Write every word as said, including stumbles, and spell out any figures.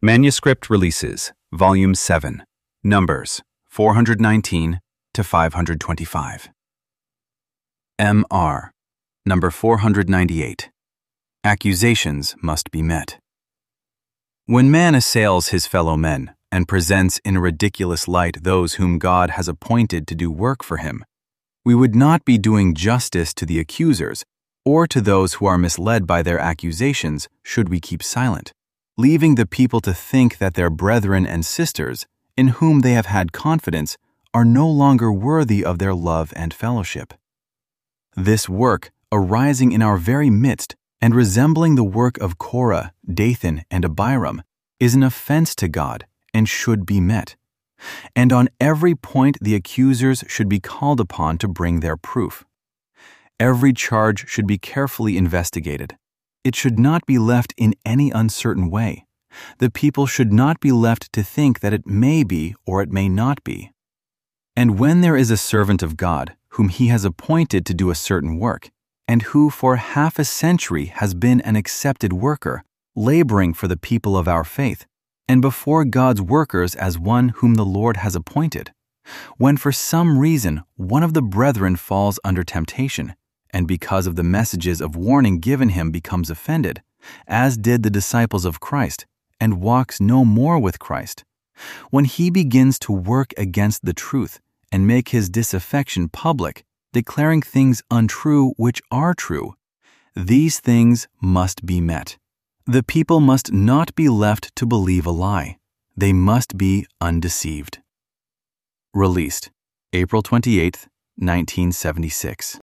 Manuscript Releases, Volume seven, Numbers four hundred nineteen to five hundred twenty-five. M R, Number four hundred ninety-eight. Accusations Must Be Met. When man assails his fellow men and presents in a ridiculous light those whom God has appointed to do work for him, we would not be doing justice to the accusers or to those who are misled by their accusations should we keep silent, leaving the people to think that their brethren and sisters, in whom they have had confidence, are no longer worthy of their love and fellowship. This work, arising in our very midst and resembling the work of Korah, Dathan, and Abiram, is an offense to God and should be met. And on every point the accusers should be called upon to bring their proof. Every charge should be carefully investigated. It should not be left in any uncertain way. The people should not be left to think that it may be or it may not be. And when there is a servant of God whom he has appointed to do a certain work, and who for half a century has been an accepted worker, laboring for the people of our faith, and before God's workers as one whom the Lord has appointed, when for some reason one of the brethren falls under temptation, and because of the messages of warning given him becomes offended, as did the disciples of Christ, and walks no more with Christ, when he begins to work against the truth and make his disaffection public, declaring things untrue which are true, these things must be met. The people must not be left to believe a lie. They must be undeceived. Released April twenty-eighth, nineteen seventy-six.